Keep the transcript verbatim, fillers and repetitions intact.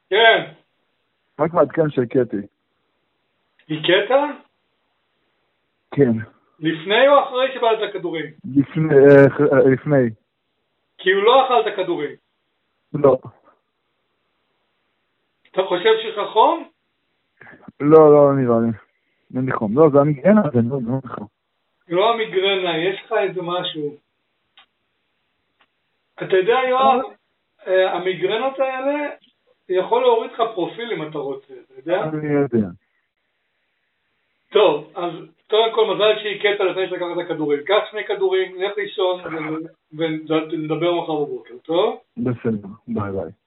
כן. רק מעדכן שהכיתי. הכית? כן. לפני או אחרי שבאלת כדורים? לפני, אה, לפני. כאילו לא אכלת כדורים. לא. אתה חושב שיש חום? לא, לא, נראה לי. אין לי חום. לא, זה המגרנה, זה לא, לא נכון. לא המגרנה, יש לך איזה משהו. אתה יודע, יואב, המגרנות האלה יכול להוריד לך פרופיל אם אתה רוצה, אתה יודע? אני יודע. טוב, אז קודם כל מזל שהכית לפני שלקחת את הכדורים. קח שני כדורים, לך לישון ונדבר מחר בבוקר, טוב? בסדר, ביי ביי.